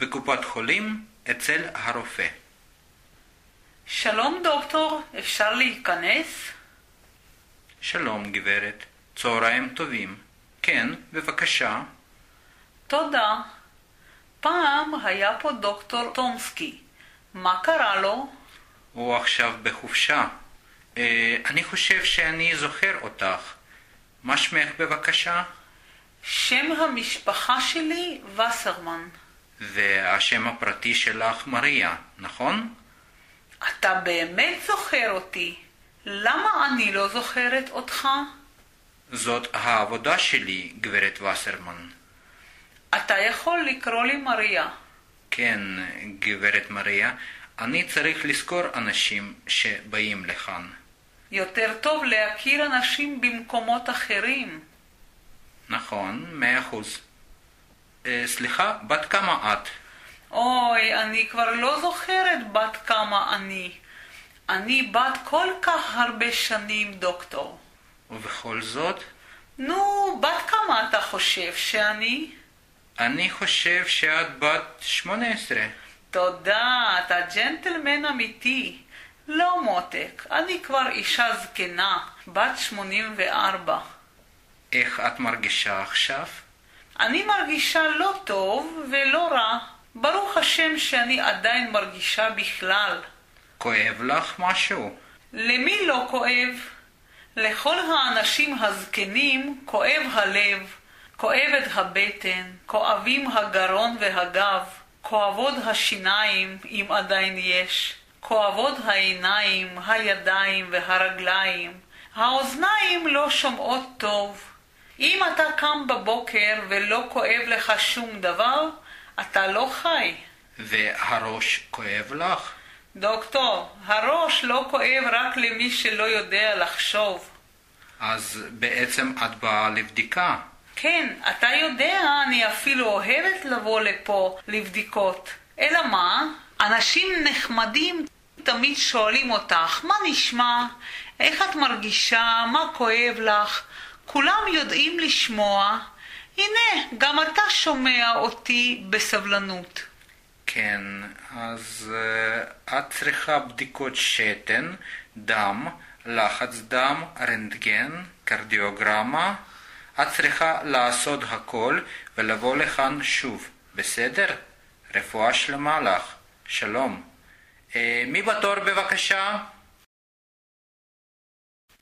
בקופת חולים אצל הרופא. שלום דוקטור, אפשר להיכנס? שלום גברת, צהריים טובים. כן, בבקשה. תודה. פעם היה פה דוקטור טומסקי. מה קרה לו? הוא עכשיו בחופשה. אני חושב שאני זוכר אותך. מה שמך בבקשה? שם המשפחה שלי וסרמן. והשם הפרטי שלך מריה, נכון? אתה באמת זוכר אותי. למה אני לא זוכרת אותך? זאת העבודה שלי, גברת וסרמן. אתה יכול לקרוא לי מריה. כן, גברת מריה, אני צריך לזכור אנשים שבאים לכאן. יותר טוב להכיר אנשים במקומות אחרים. נכון, 100%. סליחה, בת כמה את? אוי, אני כבר לא זוכרת בת כמה אני. אני בת כל כך הרבה שנים, דוקטור. ובכל זאת? נו, בת כמה אתה חושב שאני? אני חושב שאת בת 18. תודה, אתה ג'נטלמן אמיתי. לא מותק, אני כבר אישה זקנה, בת 84. איך את מרגישה עכשיו? אני מרגישה לא טוב ולא רע. ברוך השם שאני עדיין מרגישה בכלל. כואב לך משהו? למי לא כואב? לכל האנשים הזקנים כואב הלב, כואבת הבטן, כואבים הגרון והגב, כואבות השיניים אם עדיין יש, כואבות העיניים, הידיים והרגליים, האוזניים לא שומעות טוב. אם אתה קם בבוקר ולא כואב לך שום דבר, אתה לא חי. והראש כואב לך? דוקטור, הראש לא כואב רק למי שלא יודע לחשוב. אז בעצם את באה לבדיקה. כן, אתה יודע, אני אפילו אוהבת לבוא לפה לבדיקות. אלא מה? אנשים נחמדים תמיד שואלים אותך, מה נשמע? איך את מרגישה? מה כואב לך? כולם יודעים לשמוע. הנה, גם אתה שומע אותי בסבלנות. כן, אז את צריכה בדיקות שתן, דם, לחץ דם, רנטגן, קרדיוגרמה. את צריכה לעשות הכל ולבוא לכאן שוב, בסדר? רפואה שלמה לך. שלום. מי בתור בבקשה?